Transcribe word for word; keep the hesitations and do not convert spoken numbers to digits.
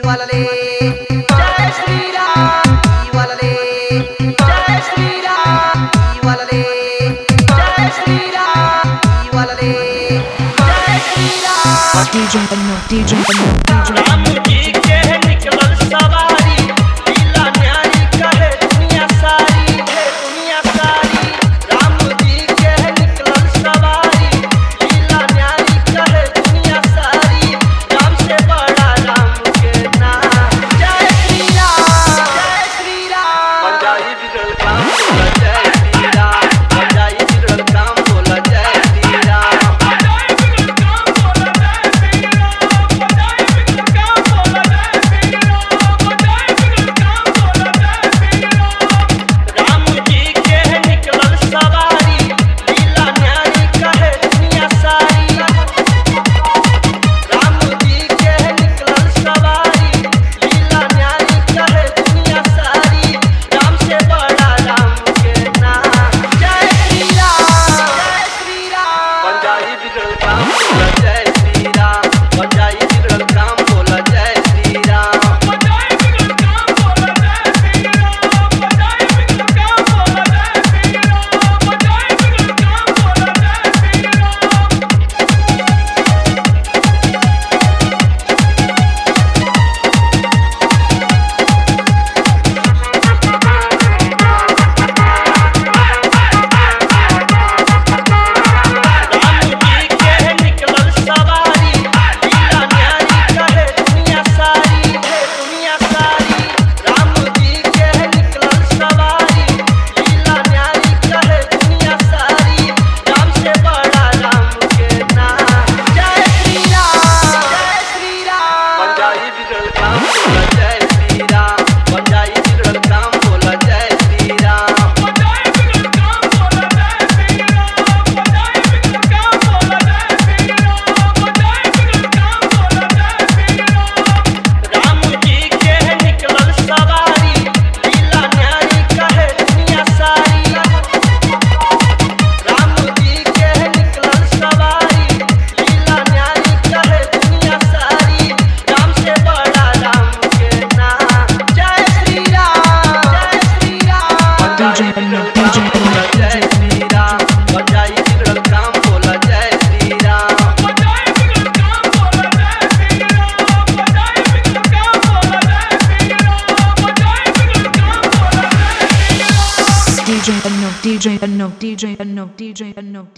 वलले जय श्री राम की वलले जय श्री राम की वलले जय श्री राम की वलले जय Shri Ram. D J Anno, D J Anno, D J Ram ji के निकलल सवारी लीला न्यारी कहे दुनिया सारी है दुनिया सारी। राम जी के निकलल सवारी लीला न्यारी कहे दुनिया सारी। राम से बड़ा राम के नाम जय श्री राम जय श्री राम। पंजाई बिगड़ल काम बोला जय श्री राम पंजाई बिगड़ल काम बोला जय श्री राम। राम जी के निकलल सवारी लीला न्यारी कहे दुनिया सारी। राम जी के निकलल सवारी लीला न्यारी कहे दुनिया सारी। राम से बड़ा राम के नाम जय श्री राम जय श्री राम। पंजाई बिगड़ल काम बोला जय श्री राम पंजाई बिगड़ल काम बोला जय श्री राम। राम जी के निकलल सवारी लीला न्यारी कहे दुनिया सारी है दुनिया सारी। राम जी के निकलल सवारी लीला न्यारी कहे दुनिया सारी। राम से बड़ा राम के नाम जय श्री राम जय श्री राम। पंजाई बिगड़ल काम बोला जय श्री राम पंजाई बिगड़ल काम बोला जय श्री राम। राम जी के निकलल सवारी लीला न्यारी कहे दुनिया सारी। राम जी के निकलल सवारी लीला न्यारी कहे दुनिया सारी। राम से बड़ा राम के नाम जय श्री राम जय Shri Ram. D J Anno, D J Anno, D जय J श्री राम पंजाई बिगड़ल काम बोला जय Shri Ram. D J Anno, D J Anno, D J Anno, D J Anno.